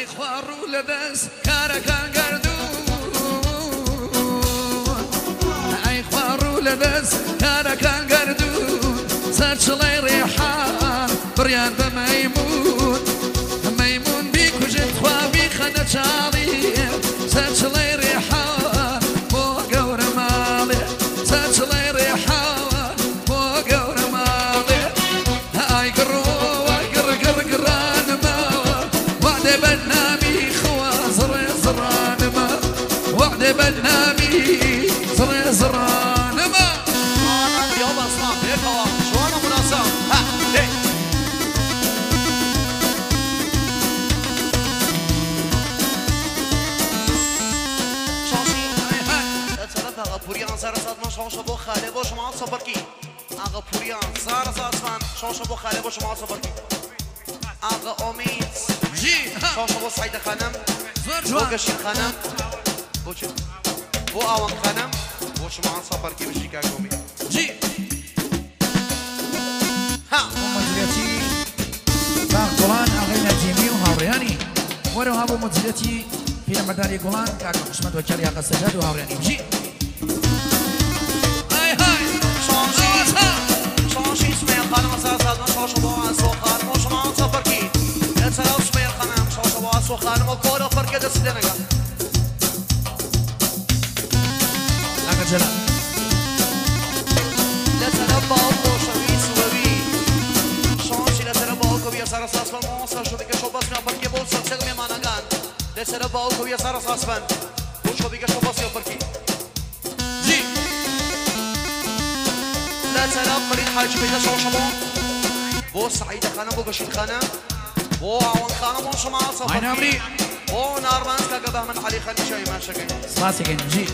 ئەی خوارڕوو لە دەست کارەکان گەردوون ئەی خوارڕوو لە دەست کارەکان گەردوون سەرچڵەی ڕێحان بڕیان بە مەیمون بیکوژن خوا بیخەنە چاڵی سەرچڵەی ڕێحان بۆ گەورە ماڵێ سەرچڵەی ڕێحان بۆ گەورە ماڵێ ئای گڕۆوە گڕگڕگڕانمەوە وعدێ بەرنامی خوا زڕێزڕانمە وعدێ بەرنامی زڕێزڕانمە يلا اسمع هيك هو شو انا مناسب ها هيك غپوریان سر ساتمان شانش با خاله با شما صبر کی آقا پوریان سر ساتمان شانش با خاله با شما صبر کی آقا امید جی شانش با سعید خانم زۆر با جوان گشین خانم با چه با آوان خانم با شما صبر کی بشی که امید جی ها مدیریتی باغ گوڵان ئاغای نەجیمی و هاوڕێیانی وەرەوها بۆ مدیریتی پیرەمەرداری گوڵان کاکە حوشمەت وەکیل یاقە سەجاد و هاوڕێیانی بژی شانشی اسماعیل خانم سر ساتمان شانش با اسو خانم و شما صبر کی اطلاع اسماعیل خانم شانش با اسو خانم و کارو فرق دست نگه کاکە جەلال لتنبأ وشوي سوي شانشي لتنبأ وكبيا سر ساسمان موسى شو بيك شو بس ما فرق بول سلسل में माना गान لتنبأ وكبيا سر ساسمان وشو بيك شو بس يفرق جی لتنبأ فريد حاج بيت شانشمو بو سعيد خانم بو قشين خانم بو عوان خانم وشو ما صفر عين أمري بو نارمانس كقبه من علي خلي شيء ما شكل سپاسێکن بژی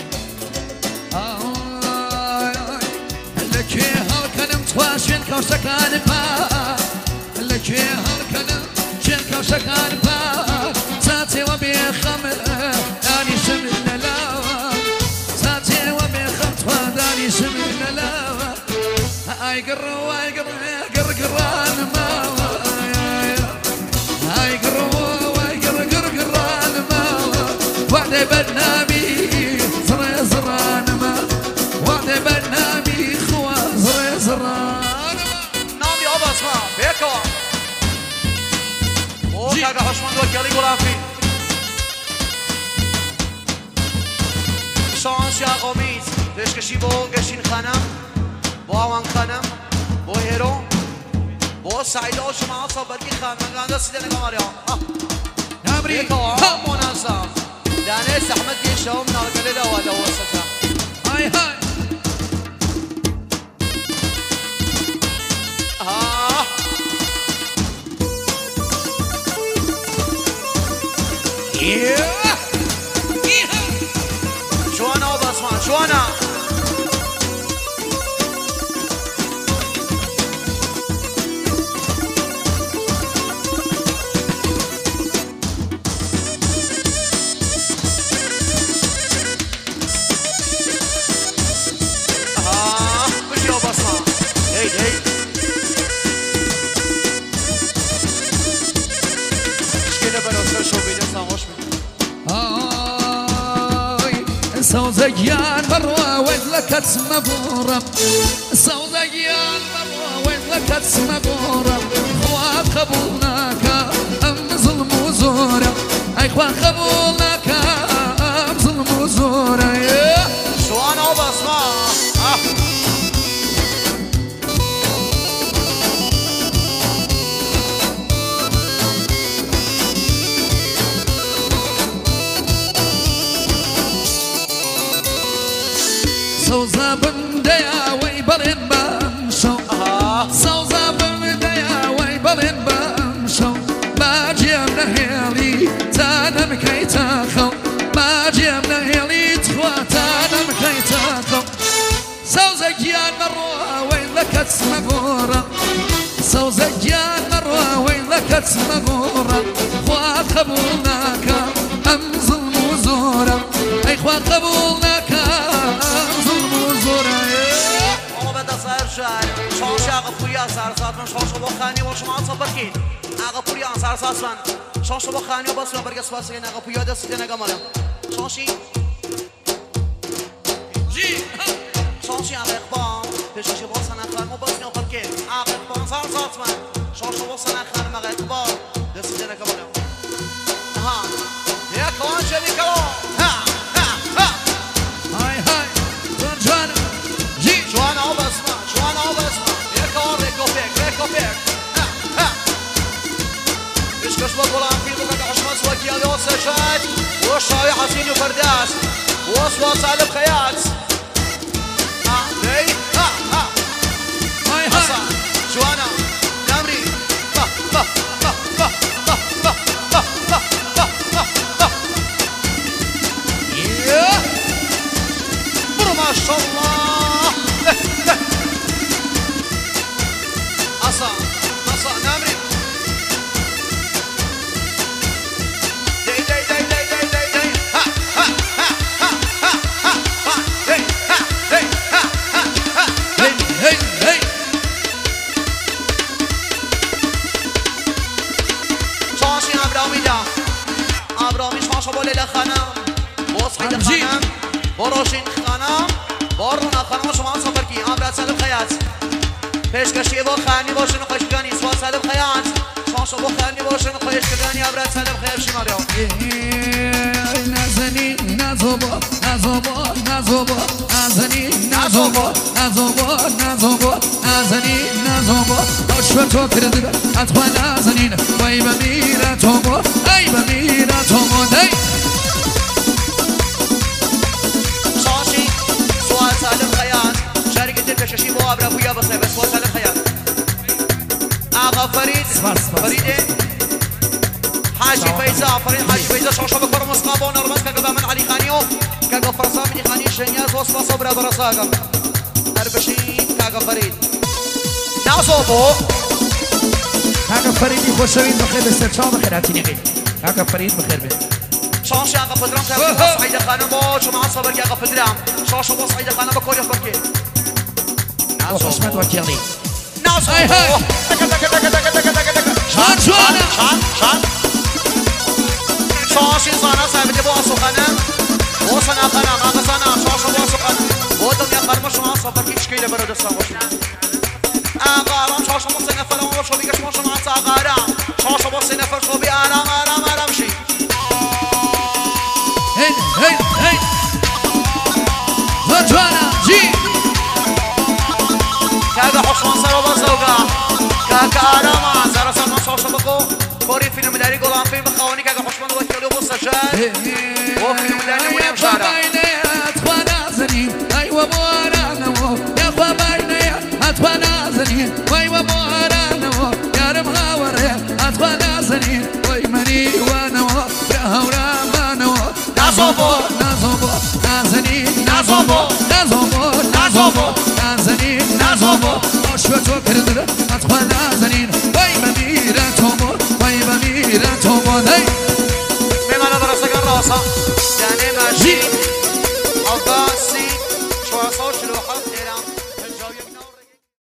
لەکوێ هەڵکەنم توا شوێن کەوشەکان پا لەکوێ هەڵکەنم شوێن کەوشەکان پا ساتێوە بێخەم دانیشم لەلاوە ساتێوە بێخەم توا دانیشم لەلاوە ئای گڕۆ ئای گڕگڕانماوە ئای گڕۆ ئای گڕگڕگڕانماوە وعدێ بەرنامی زڕێزڕانمە وعدێ بەرنامی خوا زڕێزڕانمە نامی آب اسما بيكوا او كاكا حشمند وكيلي غلافي شانش يا قميص ليش كشي بو قشين خانم بو اوان خانم بو هيرو بو سعيد او شما صبر كي خان مغاندا سيدنا قماريا نامري بيكوا مناسب دانيس احمد يشوم نارقل ولا وسطا هاي هاي شو انا وبسمع شو انا مش يا بسمع هيد هيد كده بنوصل شو بيدسنا وش سوزيان مرة وين لك مبورم سوزيان مرة وين لك مبورم خواب قبولناك أم ظلم وزورة أي خواب قبولناك أم ظلم وزورة شو أنا وبسمع سوزا بنديا ويبرن بمشو سوزا بنديا ويبرن بمشو ما جيبنا هيلي تانا مكيتاخو ما جيبنا هيلي تخوى تانا مكيتاخو سوزا جيان مروا وين لكت مغورة سوزا جيان مروا وين لكت مغورة خواب قبولناك أم ظلم وزورة أي خواب قبولناك شانش آقا پوریا سر ساتمان شانش با خانی و شما صبر کن آقا پوریا سر ساتمان شانش با خانی و باز رو برگس واسه نگاه پیاده سیده نگاه مالا شانشی شانشی اقبام پیشش واسه نخر مو باز نخر که اقبام زار زات من شانش واسه نخر مقبال دسیده نگاه مالا ها یا کلان جمی کلان ها ها ها های های جوانا جی جوانا و بسما جوانا و بسما یا کار ریکوپیک بشكش بطلان في بقى عشمس وكيال يوسف شاد والشاي حسين وفرداس وصوى سالم خيات هاي هاي جوانا نمري ما شاء الله أصا نمري بروشين خانم بارونا خانم شما سفر کی امرات سلام خیات پیشکشی با خانی باشن خوشگانی سوا سلام خیات شما با خانی باشن خوشگانی امرات سلام خیات شمارو نازنی نازوبا نازنی نازوبا نازنی نازوبا آشوا تو کردی اتوا نازنین وای بمیره تو با ای بمیره تو با سالم خيان شركة الكشاشي بو أبرا بويا بس سالم خيان آغا فريد حاجي فيزا شوشو بكبر مسقابو نرمز كاقبا من علي خانيو كاقا فرصا من خاني شنياز وصفا صبرا برساقا أربشين كاقا فريد نازوبو كاقا فريد خوشوين بخير بسترشان بخير هاتيني غير كاقا فريد بخير بي شانش آقا پدرام که سعید خانمو شما صبر که آقا پدرام شانش با سعید خانم با کوری فرکی نازو خشمت وکیلی نازو شان شانشی زانا صاحب با آسو خانم با سنا خانم آقا سنا شانش با آسو خانم با دنیا خانم شما صبر که چکیله برو دستا باشی آقا رام شانش با سنا فرام و شو بیگه شما آقا رام شانش با سنا فر شو بی آرام شی هی جوانا جی كاكا حشمان سر وبزوجا كاكا آراما زارا سلمان صوص بقو كوري فيلم مداري قولان فيلم بخواني كاكا حشمان وكيلي وبصجاد وفيلم مداري ويا مشارع أتوانا زنين أيوة موارانا يا أخوة باينة أتوانا زنين وأيوة موارانا يا رمها وريا أتوانا زنين ويمني وانا رهورا مانو نازوبو نازنين نازوبو آشوا تو کردی اتوا نازنین وای بمیره تو مادی میمانه برسگان راسا یعنی ماشین آقا سی 440